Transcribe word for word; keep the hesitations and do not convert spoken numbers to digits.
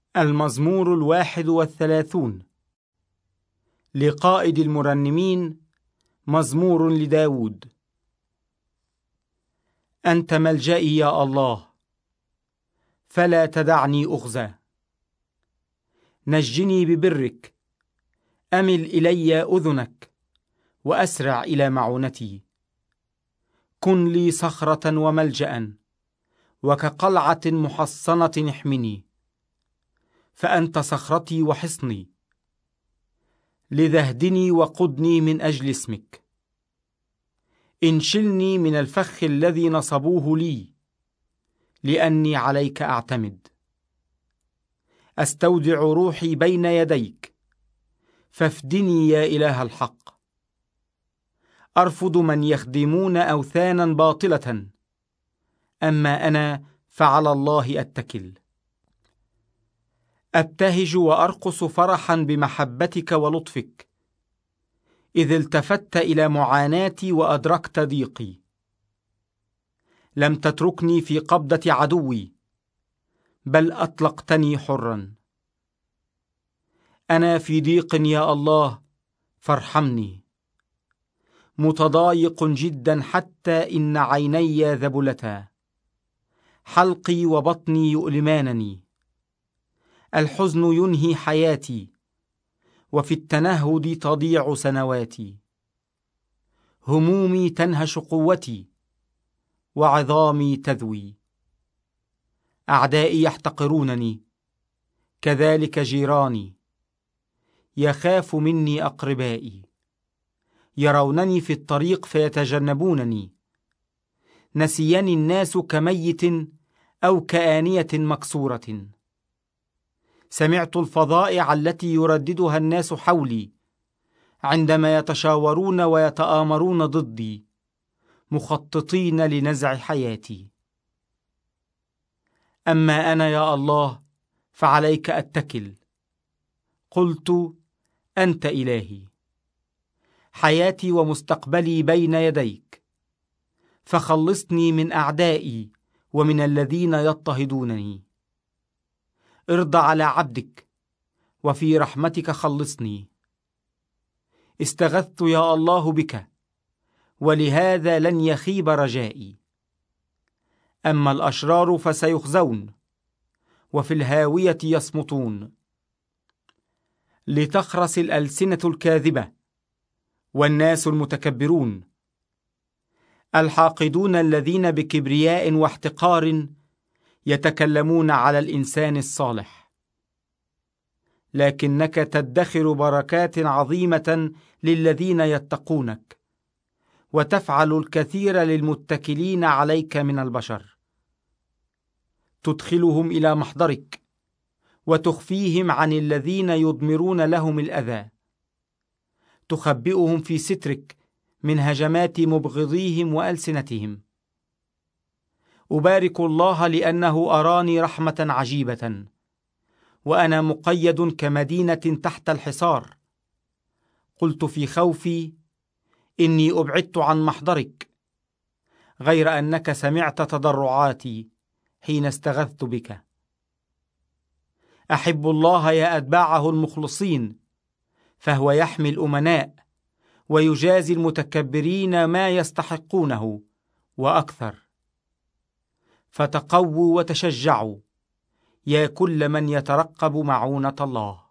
المزمور الواحد والثلاثون. لقائد المرنمين، مزمور لداود. أنت ملجئي يا الله، فلا تدعني أخزى. نجني ببرك، أمل إلي أذنك، وأسرع إلى معونتي. كن لي صخرة وملجأ، وكقلعة محصنة احمني، فأنت صخرتي وحصني. لذا اهدني وقدني من أجل اسمك. انشلني من الفخ الذي نصبوه لي، لأني عليك أعتمد. أستودع روحي بين يديك، فافدني يا إله الحق. أرفض من يخدمون أوثانا باطلة، أما أنا فعلى الله أتكل. أبتهج وأرقص فرحا بمحبتك ولطفك، إذ التفت إلى معاناتي وأدركت ضيقي. لم تتركني في قبضة عدوي، بل أطلقتني حرا. أنا في ضيق يا الله، فارحمني. متضايق جدا حتى إن عيني ذبلتا، حلقي وبطني يؤلمانني. الحزن ينهي حياتي، وفي التنهد تضيع سنواتي. همومي تنهش قوتي، وعظامي تذوي. أعدائي يحتقرونني، كذلك جيراني. يخاف مني أقربائي، يرونني في الطريق فيتجنبونني. نسيني الناس كميت أو كآنية مكسورة. سمعت الفظائع التي يرددها الناس حولي، عندما يتشاورون ويتآمرون ضدي، مخططين لنزع حياتي. أما أنا يا الله، فعليك أتكل. قلت: أنت إلهي. حياتي ومستقبلي بين يديك، فخلصني من أعدائي ومن الذين يضطهدونني. ارضى على عبدك، وفي رحمتك خلصني. استغثت يا الله بك، ولهذا لن يخيب رجائي. أما الأشرار فسيخزون، وفي الهاوية يصمتون. لتخرس الألسنة الكاذبة، والناس المتكبرون، الحاقدون الذين بكبرياء واحتقار يتكلمون على الإنسان الصالح. لكنك تدخر بركات عظيمة للذين يتقونك، وتفعل الكثير للمتكلين عليك من البشر. تدخلهم إلى محضرك، وتخفيهم عن الذين يضمرون لهم الأذى. تخبئهم في سترك من هجمات مبغضيهم وألسنتهم. أبارك الله لأنه أراني رحمة عجيبة، وأنا مقيد كمدينة تحت الحصار. قلت في خوفي: إني أبعدت عن محضرك، غير أنك سمعت تضرعاتي حين استغثت بك. أحب الله يا أتباعه المخلصين، فهو يحمي الأمناء، ويجازي المتكبرين ما يستحقونه وأكثر. فتقووا وتشجعوا يا كل من يترقب معونة الله.